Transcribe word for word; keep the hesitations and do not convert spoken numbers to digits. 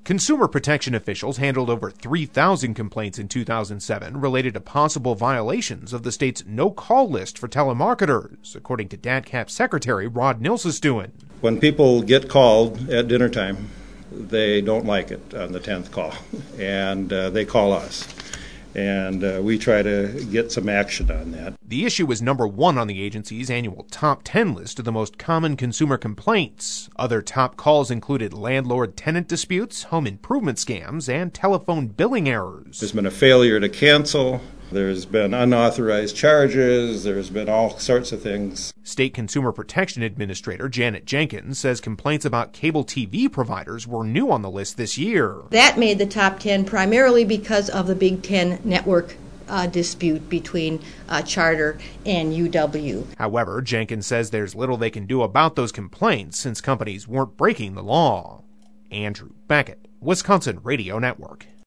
Consumer protection officials handled over three thousand complaints in two thousand seven related to possible violations of the state's no-call list for telemarketers, according to D A D C A P Secretary Rod Nilsestuin. When people get called at dinner time, they don't like it on the tenth call, and uh, they call us. And uh, we try to get some action on that. The issue was number one on the agency's annual top ten list of the most common consumer complaints. Other top calls included landlord-tenant disputes, home improvement scams, and telephone billing errors. There's been a failure to cancel. There's been unauthorized charges. There's been all sorts of things. State Consumer Protection Administrator Janet Jenkins says complaints about cable T V providers were new on the list this year. That made the top ten primarily because of the Big Ten network uh, dispute between uh, Charter and U W. However, Jenkins says there's little they can do about those complaints since companies weren't breaking the law. Andrew Beckett, Wisconsin Radio Network.